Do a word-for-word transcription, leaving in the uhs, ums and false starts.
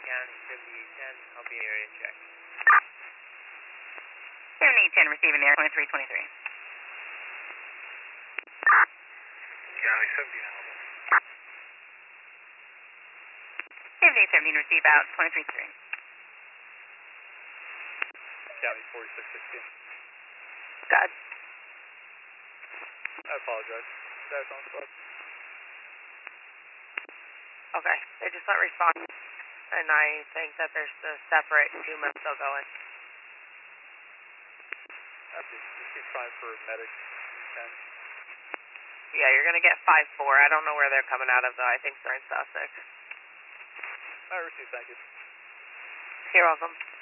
County seventy-eight ten, I'll be area check. seventy-eight ten, receiving air twenty-three twenty-three. County seventeen Alpha. seventy-eight seventeen, receive out twenty-three three. County forty-six sixteen. God. I apologize. That's on spot. Okay, they just not respond, and I think that there's a separate human still going. That's just fine for medic. ten. Yeah, you're gonna get five four. I don't know where they're coming out of though. I think they're in Sussex. I received, thank you. You're welcome.